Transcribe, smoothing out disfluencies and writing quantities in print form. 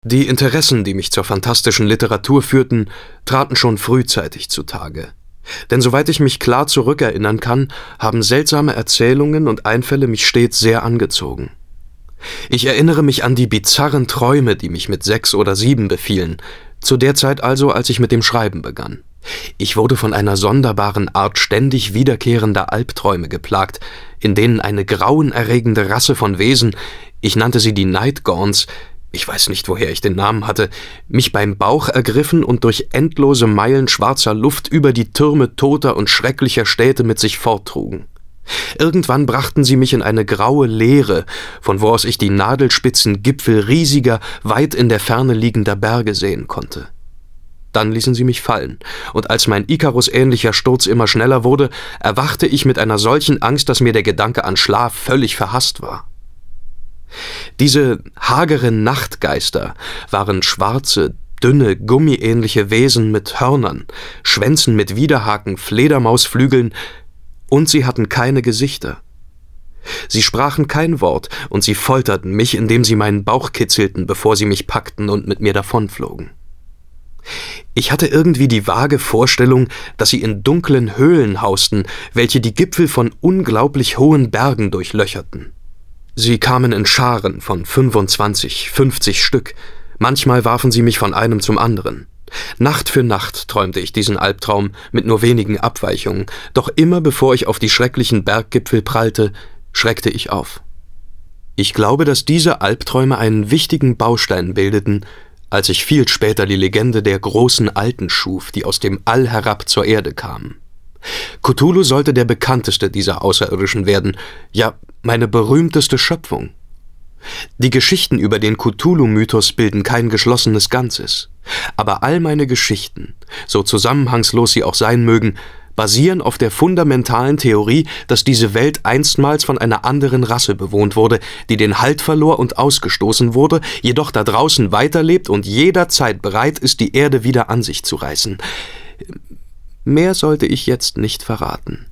Die Interessen, die mich zur fantastischen Literatur führten, traten schon frühzeitig zutage. Denn soweit ich mich klar zurückerinnern kann, haben seltsame Erzählungen und Einfälle mich stets sehr angezogen. Ich erinnere mich an die bizarren Träume, die mich mit 6 oder 7 befielen, zu der Zeit also, als ich mit dem Schreiben begann. Ich wurde von einer sonderbaren Art ständig wiederkehrender Albträume geplagt, in denen eine grauenerregende Rasse von Wesen, ich nannte sie die Nightgaunts, ich weiß nicht, woher ich den Namen hatte, mich beim Bauch ergriffen und durch endlose Meilen schwarzer Luft über die Türme toter und schrecklicher Städte mit sich forttrugen. Irgendwann brachten sie mich in eine graue Leere, von wo aus ich die nadelspitzen Gipfel riesiger, weit in der Ferne liegender Berge sehen konnte. Dann ließen sie mich fallen, und als mein Ikarus-ähnlicher Sturz immer schneller wurde, erwachte ich mit einer solchen Angst, dass mir der Gedanke an Schlaf völlig verhasst war. Diese hageren Nachtgeister waren schwarze, dünne, gummiähnliche Wesen mit Hörnern, Schwänzen mit Widerhaken, Fledermausflügeln, und sie hatten keine Gesichter. Sie sprachen kein Wort, und sie folterten mich, indem sie meinen Bauch kitzelten, bevor sie mich packten und mit mir davonflogen. Ich hatte irgendwie die vage Vorstellung, dass sie in dunklen Höhlen hausten, welche die Gipfel von unglaublich hohen Bergen durchlöcherten. Sie kamen in Scharen von 25, 50 Stück. Manchmal warfen sie mich von einem zum anderen. Nacht für Nacht träumte ich diesen Albtraum mit nur wenigen Abweichungen, doch immer bevor ich auf die schrecklichen Berggipfel prallte, schreckte ich auf. Ich glaube, dass diese Albträume einen wichtigen Baustein bildeten, als ich viel später die Legende der großen Alten schuf, die aus dem All herab zur Erde kamen. Cthulhu sollte der bekannteste dieser Außerirdischen werden, ja, meine berühmteste Schöpfung. Die Geschichten über den Cthulhu-Mythos bilden kein geschlossenes Ganzes. Aber all meine Geschichten, so zusammenhangslos sie auch sein mögen, basieren auf der fundamentalen Theorie, dass diese Welt einstmals von einer anderen Rasse bewohnt wurde, die den Halt verlor und ausgestoßen wurde, jedoch da draußen weiterlebt und jederzeit bereit ist, die Erde wieder an sich zu reißen. Mehr sollte ich jetzt nicht verraten.